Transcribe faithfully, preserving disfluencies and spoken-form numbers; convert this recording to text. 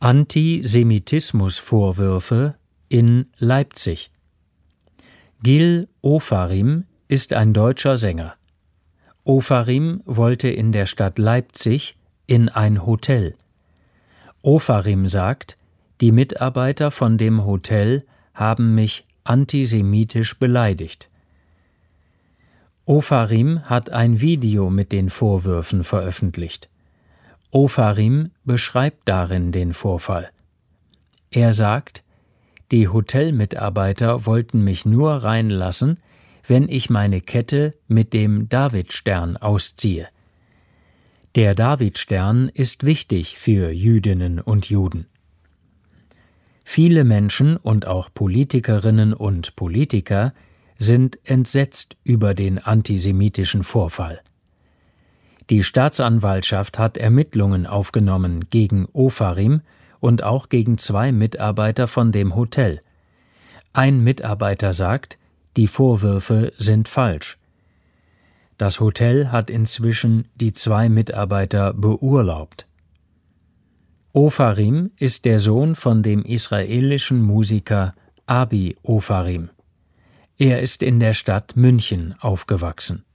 Antisemitismusvorwürfe in Leipzig. Gil Ofarim ist ein deutscher Sänger. Ofarim wollte in der Stadt Leipzig in ein Hotel. Ofarim sagt, die Mitarbeiter von dem Hotel haben mich antisemitisch beleidigt. Ofarim hat ein Video mit den Vorwürfen veröffentlicht. Ofarim beschreibt darin den Vorfall. Er sagt, die Hotelmitarbeiter wollten mich nur reinlassen, wenn ich meine Kette mit dem Davidstern ausziehe. Der Davidstern ist wichtig für Jüdinnen und Juden. Viele Menschen und auch Politikerinnen und Politiker sind entsetzt über den antisemitischen Vorfall. Die Staatsanwaltschaft hat Ermittlungen aufgenommen gegen Ofarim und auch gegen zwei Mitarbeiter von dem Hotel. Ein Mitarbeiter sagt, die Vorwürfe sind falsch. Das Hotel hat inzwischen die zwei Mitarbeiter beurlaubt. Ofarim ist der Sohn von dem israelischen Musiker Abi Ofarim. Er ist in der Stadt München aufgewachsen.